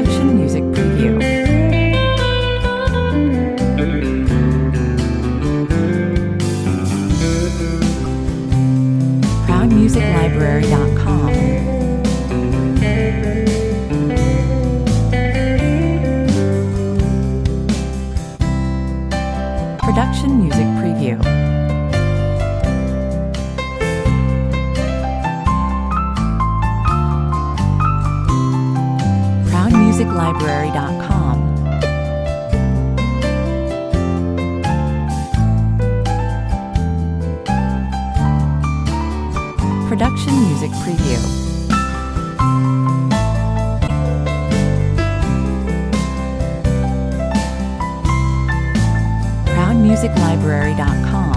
Production Music Preview. ProudMusicLibrary.com. Production Music Preview. ProudMusicLibrary.com. Production Music Preview. ProudMusicLibrary.com.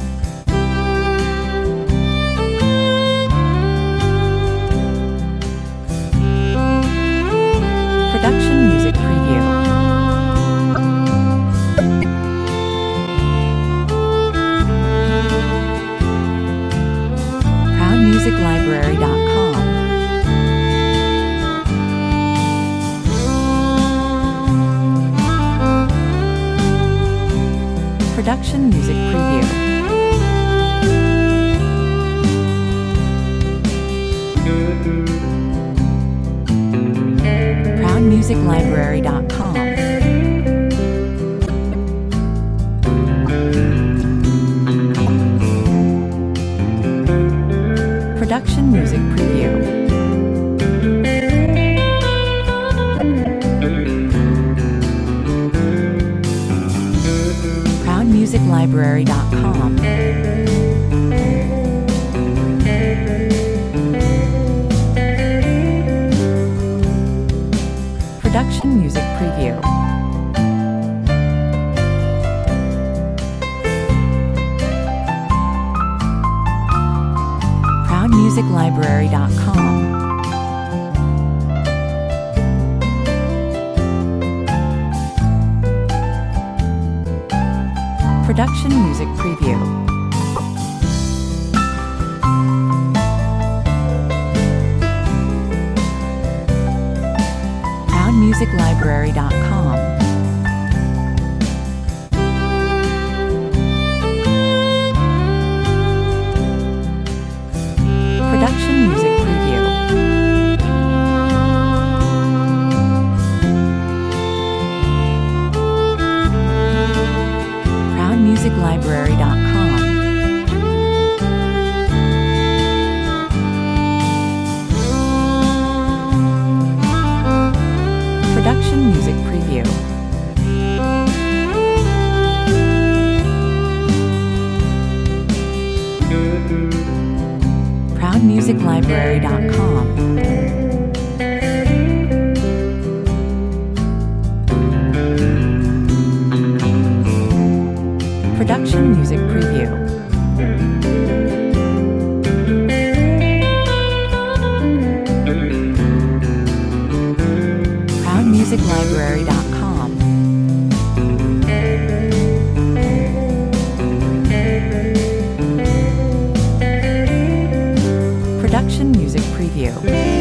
Production Music Preview. ProudMusicLibrary.com. Production Music Preview. ProudMusicLibrary.com. Production Music Preview. ProudMusicLibrary.com. Production Music Preview. ProudMusicLibrary.com. Production Music Preview. ProudMusicLibrary.com. Production Music Preview. ProudMusicLibrary.com. Production Music Preview. ProudMusicLibrary.com. Production Music Preview. ProudMusicLibrary.com. Production Music Preview.